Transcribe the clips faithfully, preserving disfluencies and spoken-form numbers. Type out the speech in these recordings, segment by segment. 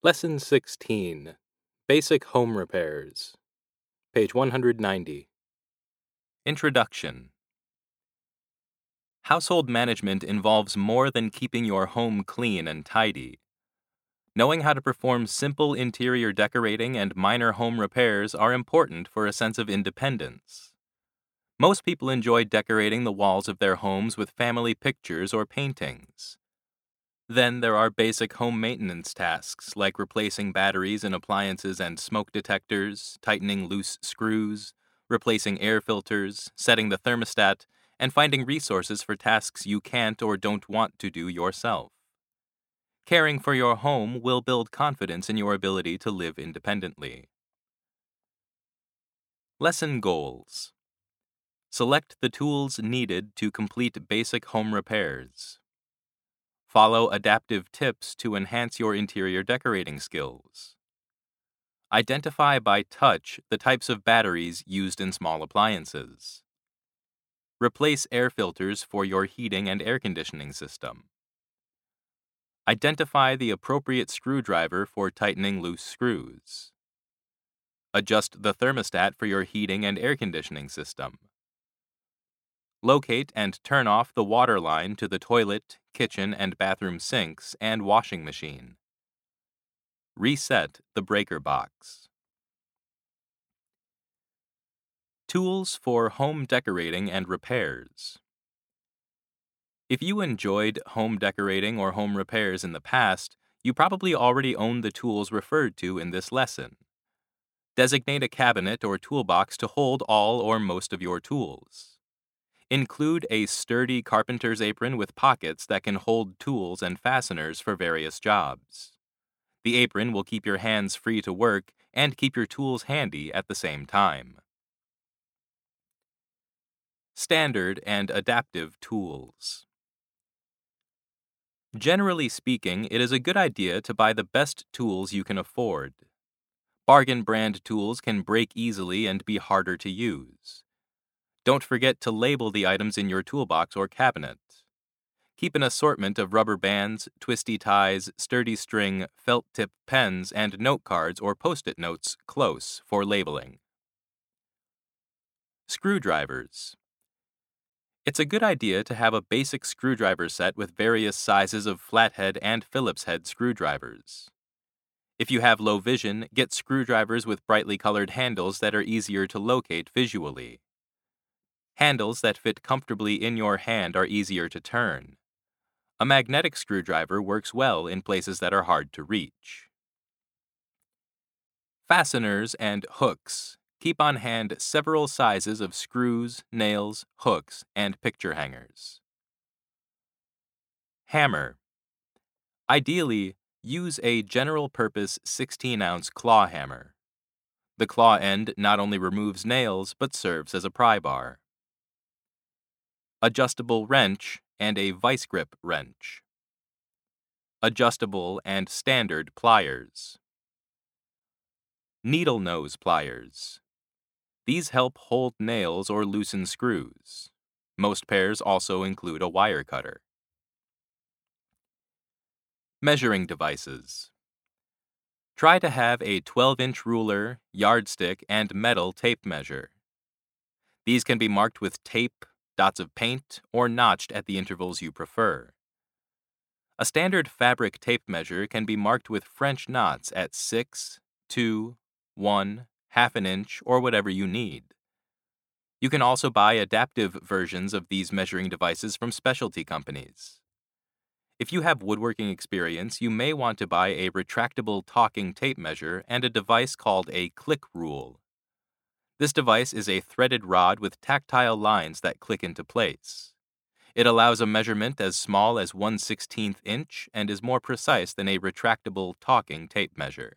Lesson sixteen, Basic Home Repairs, page one hundred ninety. Introduction. Household management involves more than keeping your home clean and tidy. Knowing how to perform simple interior decorating and minor home repairs are important for a sense of independence. Most people enjoy decorating the walls of their homes with family pictures or paintings. Then there are basic home maintenance tasks like replacing batteries in appliances and smoke detectors, tightening loose screws, replacing air filters, setting the thermostat, and finding resources for tasks you can't or don't want to do yourself. Caring for your home will build confidence in your ability to live independently. Lesson Goals. Select the tools needed to complete basic home repairs. Follow adaptive tips to enhance your interior decorating skills. Identify by touch the types of batteries used in small appliances. Replace air filters for your heating and air conditioning system. Identify the appropriate screwdriver for tightening loose screws. Adjust the thermostat for your heating and air conditioning system. Locate and turn off the water line to the toilet, kitchen, and bathroom sinks and washing machine. Reset the breaker box. Tools for home decorating and repairs. If you enjoyed home decorating or home repairs in the past, you probably already own the tools referred to in this lesson. Designate a cabinet or toolbox to hold all or most of your tools. Include a sturdy carpenter's apron with pockets that can hold tools and fasteners for various jobs. The apron will keep your hands free to work and keep your tools handy at the same time. Standard and adaptive tools. Generally speaking, it is a good idea to buy the best tools you can afford. Bargain brand tools can break easily and be harder to use. Don't forget to label the items in your toolbox or cabinet. Keep an assortment of rubber bands, twisty ties, sturdy string, felt tip pens, and note cards or post-it notes close for labeling. Screwdrivers. It's a good idea to have a basic screwdriver set with various sizes of flathead and Phillips head screwdrivers. If you have low vision, get screwdrivers with brightly colored handles that are easier to locate visually. Handles that fit comfortably in your hand are easier to turn. A magnetic screwdriver works well in places that are hard to reach. Fasteners and hooks. Keep on hand several sizes of screws, nails, hooks, and picture hangers. Hammer. Ideally, use a general-purpose sixteen ounce claw hammer. The claw end not only removes nails, but serves as a pry bar. Adjustable wrench and a vice grip wrench. Adjustable and standard pliers. Needle nose pliers. These help hold nails or loosen screws. Most pairs also include a wire cutter. Measuring devices. Try to have a twelve inch ruler, yardstick, and metal tape measure. These can be marked with tape, dots of paint, or notched at the intervals you prefer. A standard fabric tape measure can be marked with French knots at six, two, one, half an inch, or whatever you need. You can also buy adaptive versions of these measuring devices from specialty companies. If you have woodworking experience, you may want to buy a retractable talking tape measure and a device called a click rule. This device is a threaded rod with tactile lines that click into place. It allows a measurement as small as one sixteenth inch and is more precise than a retractable talking tape measure.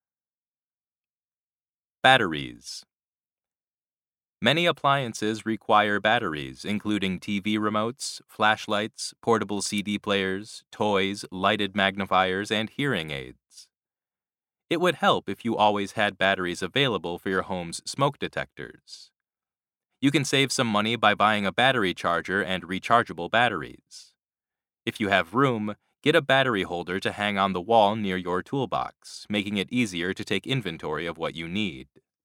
Batteries. Many appliances require batteries, including T V remotes, flashlights, portable C D players, toys, lighted magnifiers, and hearing aids. It would help if you always had batteries available for your home's smoke detectors. You can save some money by buying a battery charger and rechargeable batteries. If you have room, Get a battery holder to hang on the wall near your toolbox, making it easier to take inventory of what you need.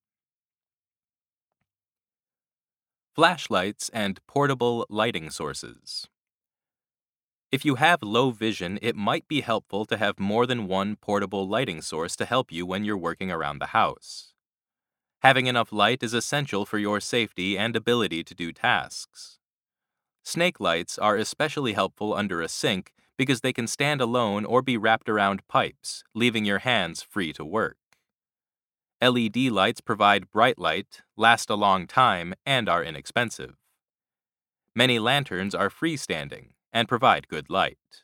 Flashlights and portable lighting sources. If you have low vision, it might be helpful to have more than one portable lighting source to help you when you're working around the house. Having enough light is essential for your safety and ability to do tasks. Snake lights are especially helpful under a sink because they can stand alone or be wrapped around pipes, leaving your hands free to work. L E D lights provide bright light, last a long time, and are inexpensive. Many lanterns are freestanding and provide good light.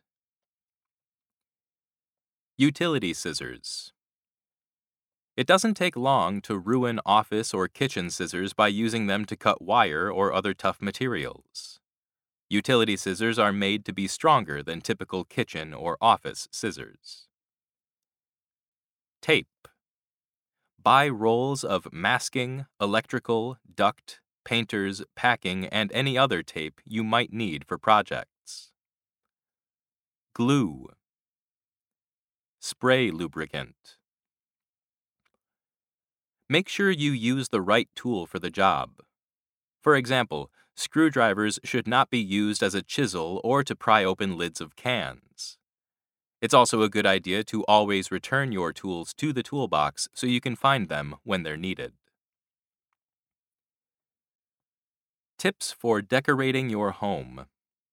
Utility scissors. It doesn't take long to ruin office or kitchen scissors by using them to cut wire or other tough materials. Utility scissors are made to be stronger than typical kitchen or office scissors. Tape. Buy rolls of masking, electrical, duct, painters, packing, and any other tape you might need for projects. Glue. Spray lubricant. Make sure you use the right tool for the job. For example, screwdrivers should not be used as a chisel or to pry open lids of cans. It's also a good idea to always return your tools to the toolbox so you can find them when they're needed. Tips for decorating your home.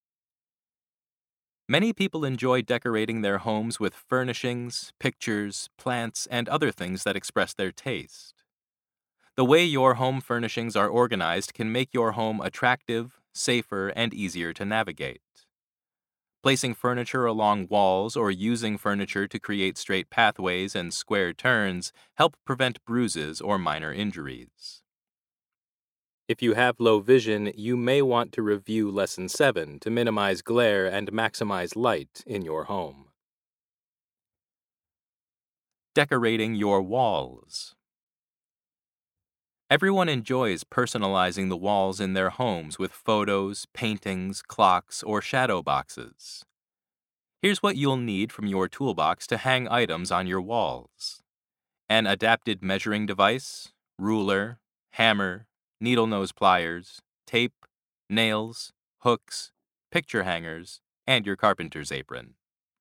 Many people enjoy decorating their homes with furnishings, pictures, plants, and other things that express their taste. The way your home furnishings are organized can make your home attractive, safer, and easier to navigate. Placing furniture along walls or using furniture to create straight pathways and square turns help prevent bruises or minor injuries. If you have low vision, you may want to review Lesson seven to minimize glare and maximize light in your home. Decorating your walls. Everyone enjoys personalizing the walls in their homes with photos, paintings, clocks, or shadow boxes. Here's what you'll need from your toolbox to hang items on your walls: an adapted measuring device, ruler, hammer, needle nose pliers, tape, nails, hooks, picture hangers, and your carpenter's apron.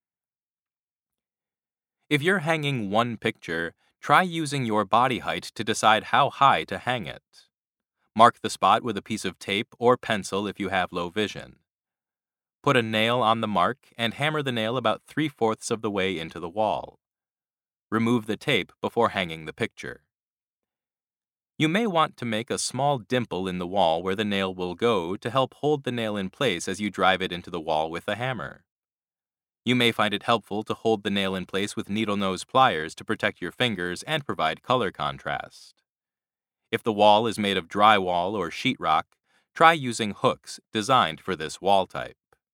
If you're hanging one picture, try using your body height to decide how high to hang it. Mark the spot with a piece of tape or pencil if you have low vision. Put a nail on the mark and hammer the nail about three-fourths of the way into the wall. Remove the tape before hanging the picture. You may want to make a small dimple in the wall where the nail will go to help hold the nail in place as you drive it into the wall with the hammer. You may find it helpful to hold the nail in place with needle nose pliers to protect your fingers and provide color contrast. If the wall is made of drywall or sheetrock, try using hooks designed for this wall type.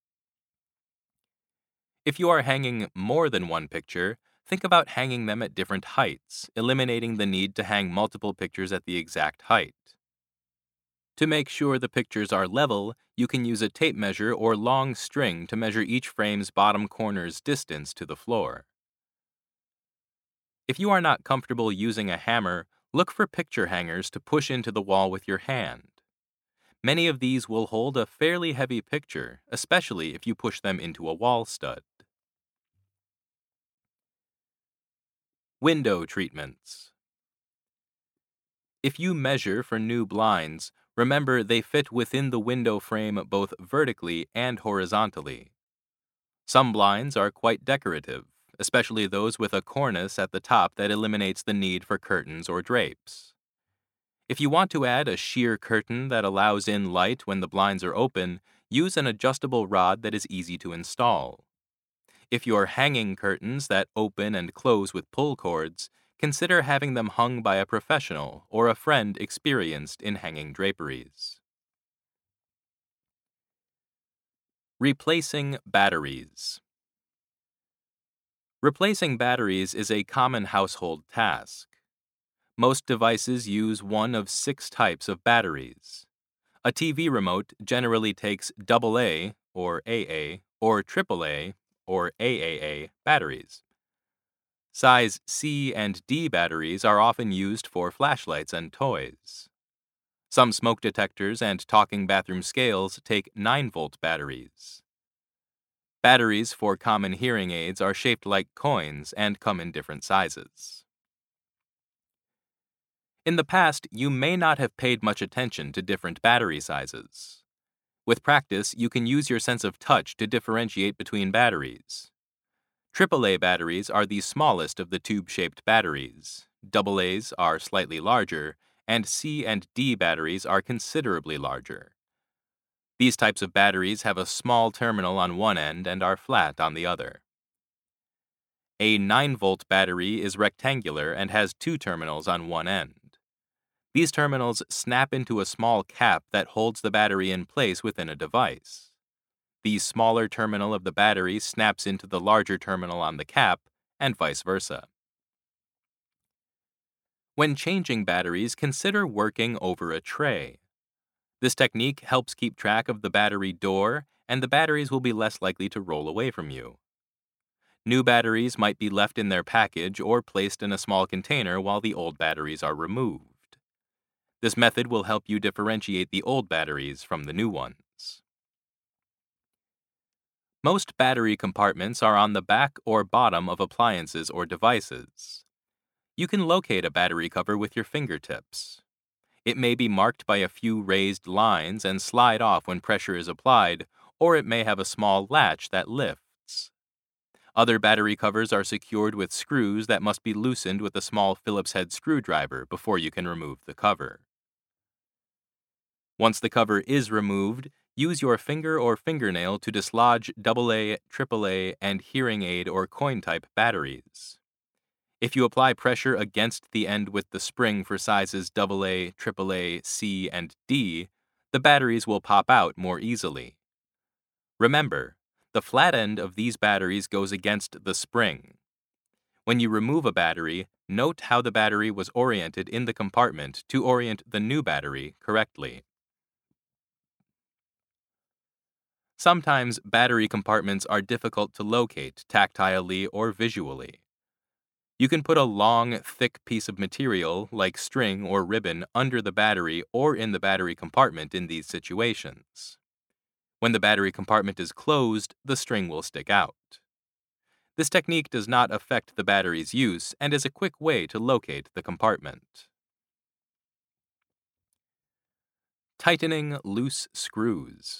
If you are hanging more than one picture, think about hanging them at different heights, eliminating the need to hang multiple pictures at the exact height. To make sure the pictures are level, you can use a tape measure or long string to measure each frame's bottom corner's distance to the floor. If you are not comfortable using a hammer, look for picture hangers to push into the wall with your hand. Many of these will hold a fairly heavy picture, especially if you push them into a wall stud. Window treatments. If you measure for new blinds, remember they fit within the window frame both vertically and horizontally. Some blinds are quite decorative, especially those with a cornice at the top that eliminates the need for curtains or drapes. If you want to add a sheer curtain that allows in light when the blinds are open, use an adjustable rod that is easy to install. If you're hanging curtains that open and close with pull cords, consider having them hung by a professional or a friend experienced in hanging draperies. Replacing batteries. Replacing batteries is a common household task. Most devices use one of six types of batteries. A T V remote generally takes double A or A A or triple A or triple A batteries. Size C and D batteries are often used for flashlights and toys. Some smoke detectors and talking bathroom scales take nine volt batteries. Batteries for common hearing aids are shaped like coins and come in different sizes. In the past, you may not have paid much attention to different battery sizes. With practice, you can use your sense of touch to differentiate between batteries. triple A batteries are the smallest of the tube-shaped batteries. double A's are slightly larger, and C and D batteries are considerably larger. These types of batteries have a small terminal on one end and are flat on the other. A nine volt battery is rectangular and has two terminals on one end. These terminals snap into a small cap that holds the battery in place within a device. The smaller terminal of the battery snaps into the larger terminal on the cap, and vice versa. When changing batteries, consider working over a tray. This technique helps keep track of the battery door, and the batteries will be less likely to roll away from you. New batteries might be left in their package or placed in a small container while the old batteries are removed. This method will help you differentiate the old batteries from the new ones. Most battery compartments are on the back or bottom of appliances or devices. You can locate a battery cover with your fingertips. It may be marked by a few raised lines and slide off when pressure is applied, or it may have a small latch that lifts. Other battery covers are secured with screws that must be loosened with a small Phillips head screwdriver before you can remove the cover. Once the cover is removed, use your finger or fingernail to dislodge double A, triple A, and hearing aid or coin-type batteries. If you apply pressure against the end with the spring for sizes double A, triple A, C, and D, the batteries will pop out more easily. Remember, the flat end of these batteries goes against the spring. When you remove a battery, note how the battery was oriented in the compartment to orient the new battery correctly. Sometimes battery compartments are difficult to locate tactilely or visually. You can put a long, thick piece of material, like string or ribbon, under the battery or in the battery compartment in these situations. When the battery compartment is closed, the string will stick out. This technique does not affect the battery's use and is a quick way to locate the compartment. Tightening loose screws.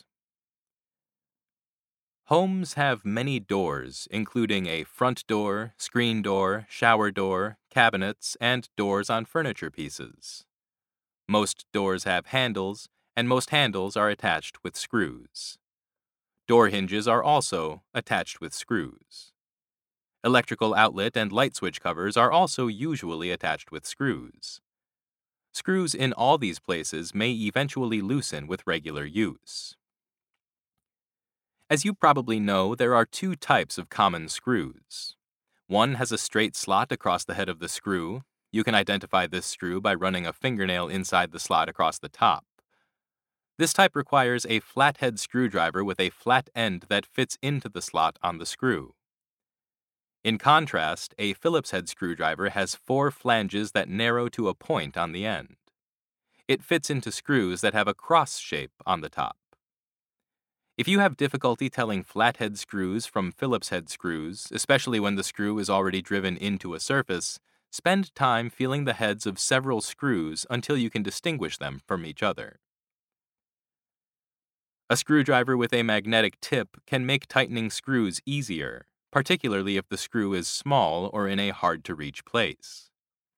Homes have many doors, including a front door, screen door, shower door, cabinets, and doors on furniture pieces. Most doors have handles, and most handles are attached with screws. Door hinges are also attached with screws. Electrical outlet and light switch covers are also usually attached with screws. Screws in all these places may eventually loosen with regular use. As you probably know, there are two types of common screws. One has a straight slot across the head of the screw. You can identify this screw by running a fingernail inside the slot across the top. This type requires a flathead screwdriver with a flat end that fits into the slot on the screw. In contrast, a Phillips head screwdriver has four flanges that narrow to a point on the end. It fits into screws that have a cross shape on the top. If you have difficulty telling flathead screws from Phillips head screws, especially when the screw is already driven into a surface, spend time feeling the heads of several screws until you can distinguish them from each other. A screwdriver with a magnetic tip can make tightening screws easier, particularly if the screw is small or in a hard-to-reach place.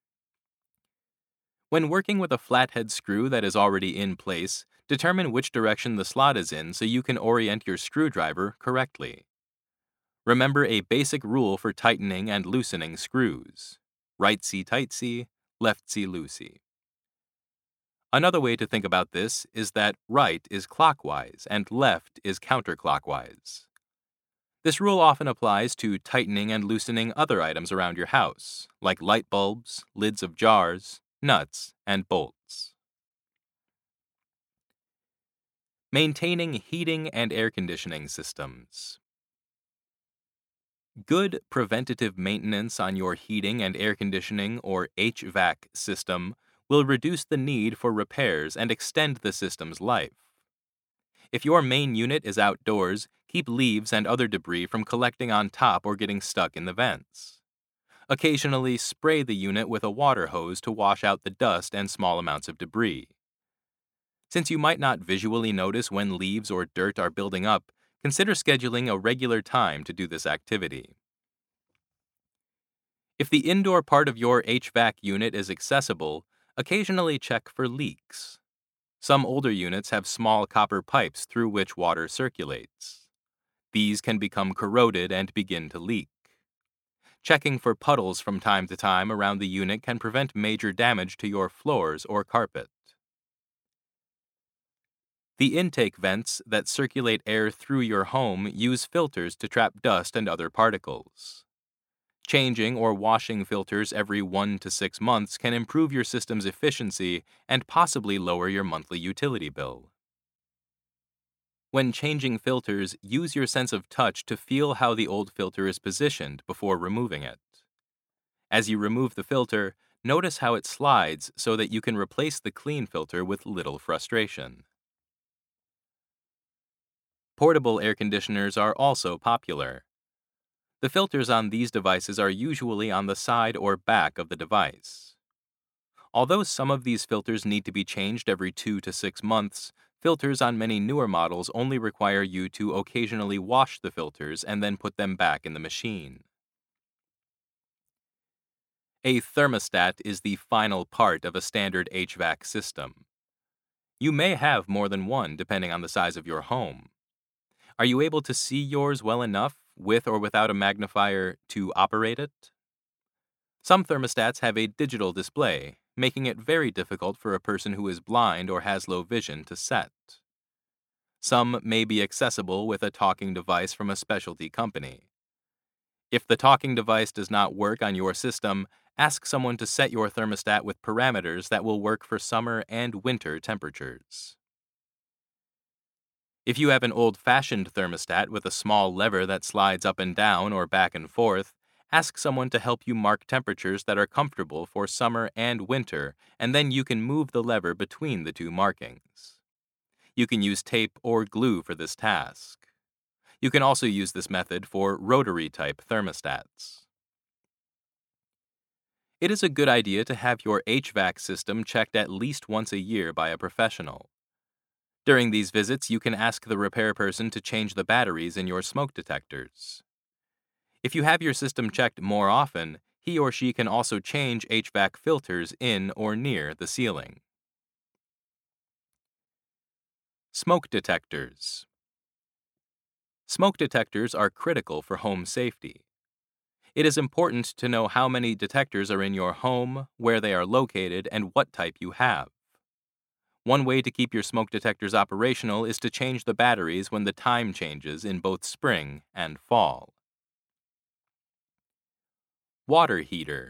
When working with a flathead screw that is already in place, determine which direction the slot is in so you can orient your screwdriver correctly. Remember a basic rule for tightening and loosening screws: right-see tight-see, left-see loosey. Another way to think about this is that right is clockwise and left is counterclockwise. This rule often applies to tightening and loosening other items around your house, like light bulbs, lids of jars, nuts, and bolts. Maintaining heating and air conditioning systems. Good preventative maintenance on your heating and air conditioning or H V A C system will reduce the need for repairs and extend the system's life. If your main unit is outdoors, keep leaves and other debris from collecting on top or getting stuck in the vents. Occasionally, spray the unit with a water hose to wash out the dust and small amounts of debris. Since you might not visually notice when leaves or dirt are building up, consider scheduling a regular time to do this activity. If the indoor part of your H V A C unit is accessible, occasionally check for leaks. Some older units have small copper pipes through which water circulates. These can become corroded and begin to leak. Checking for puddles from time to time around the unit can prevent major damage to your floors or carpet. The intake vents that circulate air through your home use filters to trap dust and other particles. Changing or washing filters every one to six months can improve your system's efficiency and possibly lower your monthly utility bill. When changing filters, use your sense of touch to feel how the old filter is positioned before removing it. As you remove the filter, notice how it slides so that you can replace the clean filter with little frustration. Portable air conditioners are also popular. The filters on these devices are usually on the side or back of the device. Although some of these filters need to be changed every two to six months, filters on many newer models only require you to occasionally wash the filters and then put them back in the machine. A thermostat is the final part of a standard H V A C system. You may have more than one depending on the size of your home. Are you able to see yours well enough, with or without a magnifier, to operate it? Some thermostats have a digital display, making it very difficult for a person who is blind or has low vision to set. Some may be accessible with a talking device from a specialty company. If the talking device does not work on your system, ask someone to set your thermostat with parameters that will work for summer and winter temperatures. If you have an old-fashioned thermostat with a small lever that slides up and down or back and forth, ask someone to help you mark temperatures that are comfortable for summer and winter, and then you can move the lever between the two markings. You can use tape or glue for this task. You can also use this method for rotary-type thermostats. It is a good idea to have your H V A C system checked at least once a year by a professional. During these visits, you can ask the repair person to change the batteries in your smoke detectors. If you have your system checked more often, he or she can also change H V A C filters in or near the ceiling. Smoke detectors. Smoke detectors are critical for home safety. It is important to know how many detectors are in your home, where they are located, and what type you have. One way to keep your smoke detectors operational is to change the batteries when the time changes in both spring and fall. Water heater.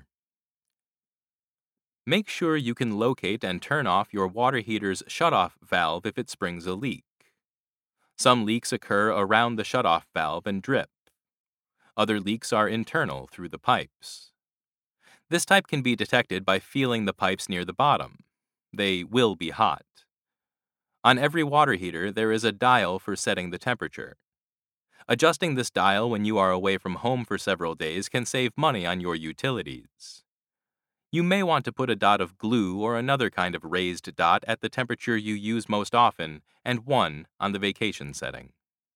Make sure you can locate and turn off your water heater's shutoff valve if it springs a leak. Some leaks occur around the shutoff valve and drip. Other leaks are internal through the pipes. This type can be detected by feeling the pipes near the bottom. They will be hot. On every water heater, there is a dial for setting the temperature. Adjusting this dial when you are away from home for several days can save money on your utilities. You may want to put a dot of glue or another kind of raised dot at the temperature you use most often and one on the vacation setting.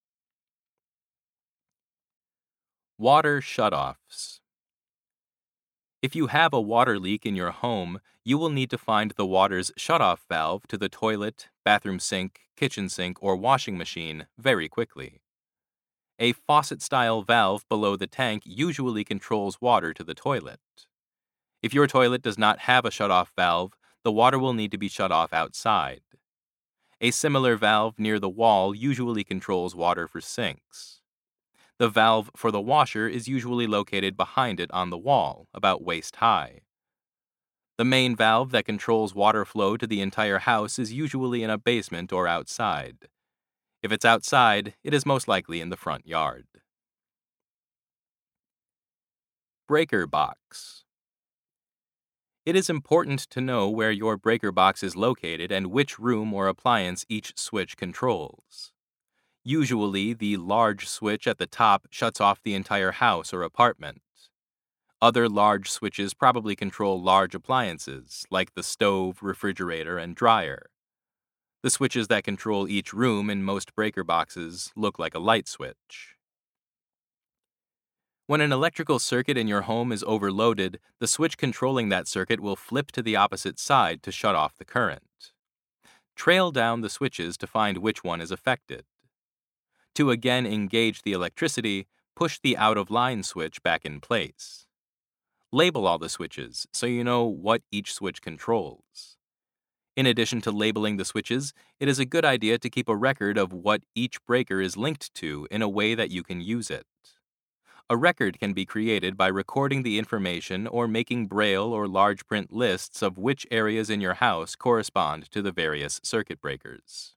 Water shutoffs. If you have a water leak in your home, you will need to find the water's shutoff valve to the toilet, bathroom sink, kitchen sink, or washing machine very quickly. A faucet-style valve below the tank usually controls water to the toilet. If your toilet does not have a shutoff valve, the water will need to be shut off outside. A similar valve near the wall usually controls water for sinks. The valve for the washer is usually located behind it on the wall, about waist high. The main valve that controls water flow to the entire house is usually in a basement or outside. If it's outside, it is most likely in the front yard. Breaker box. It is important to know where your breaker box is located and which room or appliance each switch controls. Usually, the large switch at the top shuts off the entire house or apartment. Other large switches probably control large appliances, like the stove, refrigerator, and dryer. The switches that control each room in most breaker boxes look like a light switch. When an electrical circuit in your home is overloaded, the switch controlling that circuit will flip to the opposite side to shut off the current. Trail down the switches to find which one is affected. To again engage the electricity, push the out-of-line switch back in place. Label all the switches so you know what each switch controls. In addition to labeling the switches, it is a good idea to keep a record of what each breaker is linked to in a way that you can use it. A record can be created by recording the information or making braille or large print lists of which areas in your house correspond to the various circuit breakers.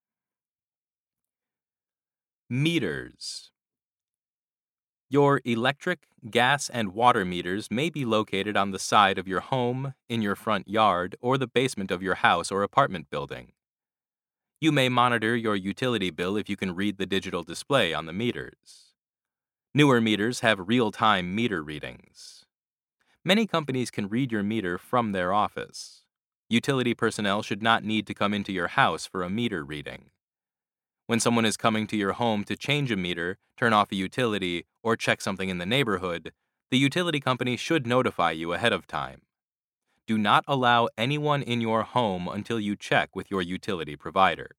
Meters. Your electric, gas, and water meters may be located on the side of your home, in your front yard, or the basement of your house or apartment building. You may monitor your utility bill if you can read the digital display on the meters. Newer meters have real-time meter readings. Many companies can read your meter from their office. Utility personnel should not need to come into your house for a meter reading. When someone is coming to your home to change a meter, turn off a utility, or check something in the neighborhood, the utility company should notify you ahead of time. Do not allow anyone in your home until you check with your utility provider.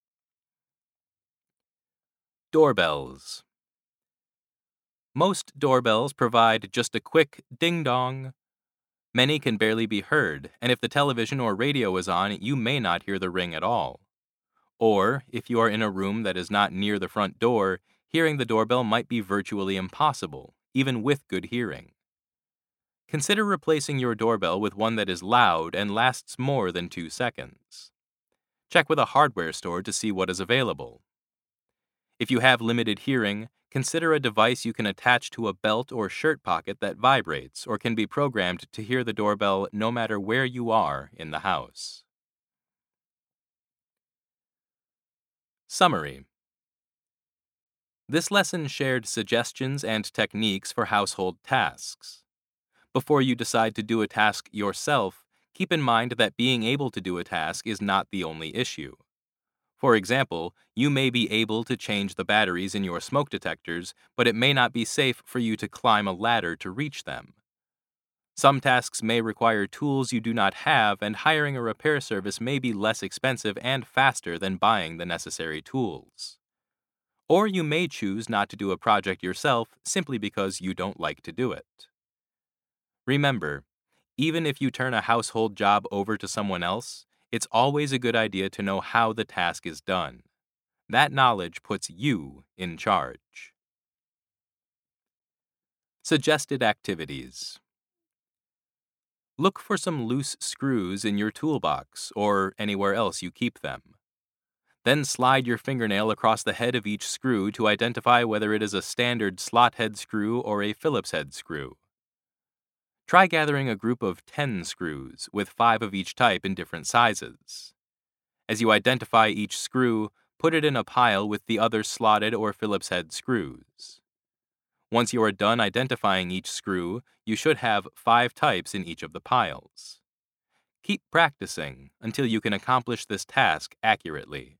Doorbells. Most doorbells provide just a quick ding-dong. Many can barely be heard, and if the television or radio is on, you may not hear the ring at all. Or, if you are in a room that is not near the front door, hearing the doorbell might be virtually impossible, even with good hearing. Consider replacing your doorbell with one that is loud and lasts more than two seconds. Check with a hardware store to see what is available. If you have limited hearing, consider a device you can attach to a belt or shirt pocket that vibrates or can be programmed to hear the doorbell no matter where you are in the house. Summary. This lesson shared suggestions and techniques for household tasks. Before you decide to do a task yourself, keep in mind that being able to do a task is not the only issue. For example, you may be able to change the batteries in your smoke detectors, but it may not be safe for you to climb a ladder to reach them. Some tasks may require tools you do not have, and hiring a repair service may be less expensive and faster than buying the necessary tools. Or you may choose not to do a project yourself simply because you don't like to do it. Remember, even if you turn a household job over to someone else, it's always a good idea to know how the task is done. That knowledge puts you in charge. Suggested activities. Look for some loose screws in your toolbox or anywhere else you keep them. Then slide your fingernail across the head of each screw to identify whether it is a standard slot head screw or a Phillips head screw. Try gathering a group of ten screws, with five of each type in different sizes. As you identify each screw, put it in a pile with the other slotted or Phillips head screws. Once you are done identifying each screw, you should have five types in each of the piles. Keep practicing until you can accomplish this task accurately.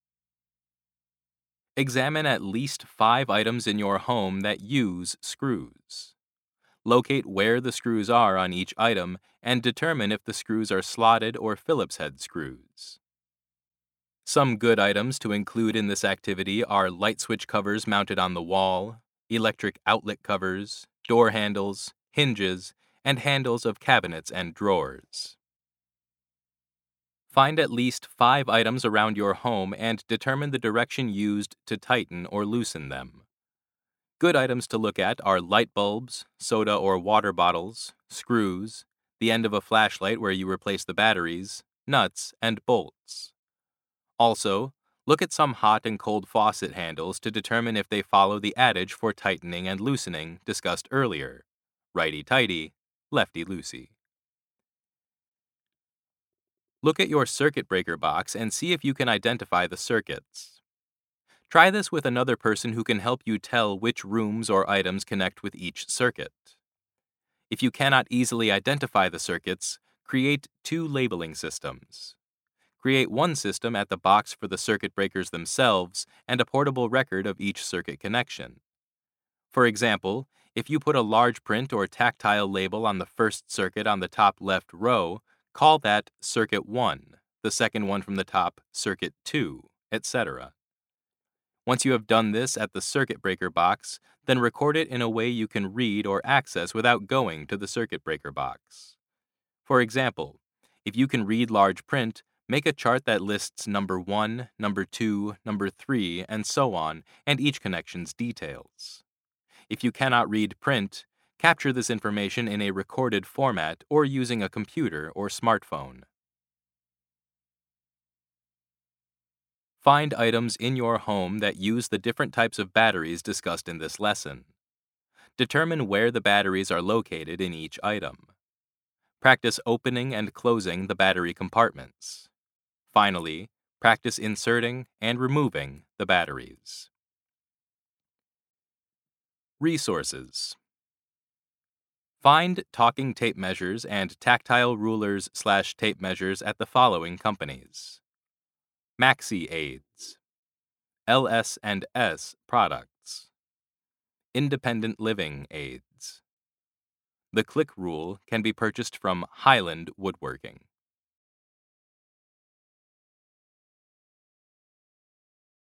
Examine at least five items in your home that use screws. Locate where the screws are on each item and determine if the screws are slotted or Phillips head screws. Some good items to include in this activity are light switch covers mounted on the wall, electric outlet covers, door handles, hinges, and handles of cabinets and drawers. Find at least five items around your home and determine the direction used to tighten or loosen them. Good items to look at are light bulbs, soda or water bottles, screws, the end of a flashlight where you replace the batteries, nuts, and bolts. Also, look at some hot and cold faucet handles to determine if they follow the adage for tightening and loosening discussed earlier. righty-tighty, lefty-loosey. Look at your circuit breaker box and see if you can identify the circuits. Try this with another person who can help you tell which rooms or items connect with each circuit. If you cannot easily identify the circuits, create two labeling systems. Create one system at the box for the circuit breakers themselves and a portable record of each circuit connection. For example, if you put a large print or tactile label on the first circuit on the top left row, call that Circuit one, the second one from the top, Circuit two, et cetera. Once you have done this at the circuit breaker box, then record it in a way you can read or access without going to the circuit breaker box. For example, if you can read large print, make a chart that lists number one, number two, number three, and so on, and each connection's details. If you cannot read print, capture this information in a recorded format or using a computer or smartphone. Find items in your home that use the different types of batteries discussed in this lesson. Determine where the batteries are located in each item. Practice opening and closing the battery compartments. Finally, practice inserting and removing the batteries. Resources. Find talking tape measures and tactile rulers slash tape measures at the following companies: Maxi Aids, L S and S Products, Independent Living Aids. The click rule can be purchased from Highland Woodworking.